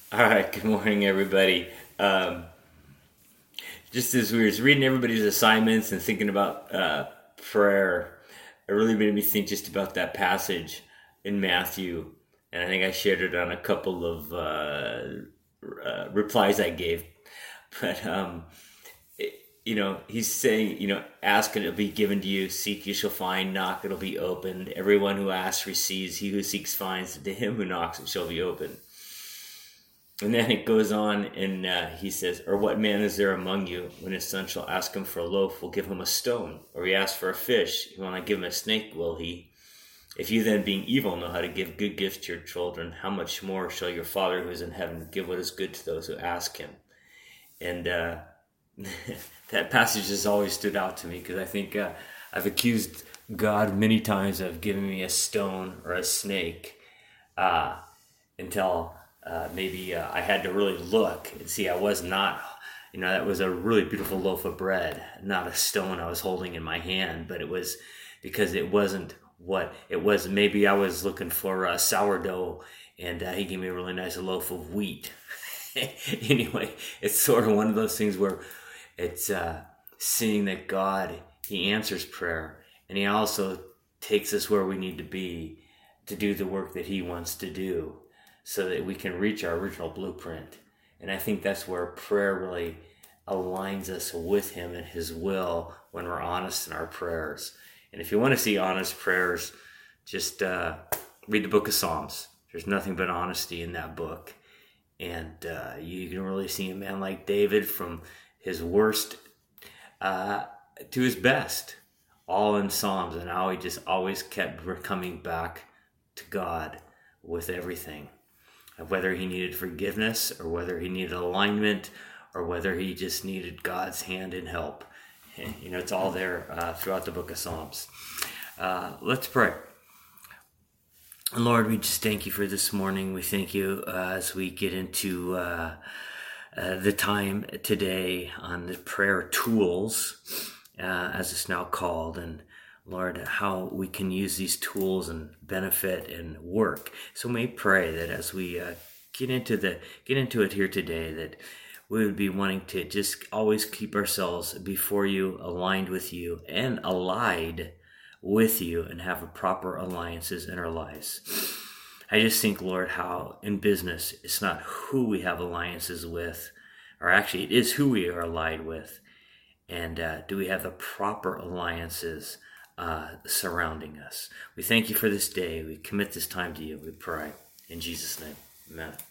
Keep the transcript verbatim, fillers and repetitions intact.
All right, good morning, everybody. Um, just as we was reading everybody's assignments and thinking about uh, prayer, it really made me think just about that passage in Matthew. And I think I shared it on a couple of uh, uh, replies I gave. But, um, it, you know, he's saying, you know, ask and it'll be given to you, seek you shall find, knock it'll be opened. Everyone who asks receives, he who seeks finds, to him who knocks it shall be opened. And then it goes on and uh, he says, or what man is there among you when his son shall ask him for a loaf, will give him a stone? Or he asks for a fish, he will not give him a snake, will he? If you then, being evil, know how to give good gifts to your children, how much more shall your Father who is in heaven give what is good to those who ask him? And uh, that passage has always stood out to me because I think uh, I've accused God many times of giving me a stone or a snake uh, until... Uh, maybe uh, I had to really look and see I was not, you know, that was a really beautiful loaf of bread, not a stone I was holding in my hand, but it was because it wasn't what it was. Maybe I was looking for a sourdough and uh, he gave me a really nice loaf of wheat. Anyway, it's sort of one of those things where it's uh, seeing that God, he answers prayer and he also takes us where we need to be to do the work that he wants to do, so that we can reach our original blueprint. And I think that's where prayer really aligns us with him and his will when we're honest in our prayers. And if you want to see honest prayers, just uh, read the book of Psalms. There's nothing but honesty in that book. And uh, you can really see a man like David from his worst uh, to his best, all in Psalms, and how he just always kept coming back to God with everything. Whether he needed forgiveness or whether he needed alignment or whether he just needed God's hand and help. You know, it's all there uh, throughout the book of Psalms. Uh, let's pray. Lord, we just thank you for this morning. We thank you uh, as we get into uh, uh, the time today on the prayer tools, uh, as it's now called, and Lord, how we can use these tools and benefit and work. So may pray that as we uh, get into the get into it here today, that we would be wanting to just always keep ourselves before you, aligned with you, and allied with you, and have a proper alliances in our lives. I just think, Lord, how in business it's not who we have alliances with, or actually it is who we are allied with, and uh, do we have the proper alliances Uh, surrounding us. We thank you for this day. We commit this time to you. We pray in Jesus' name. Amen.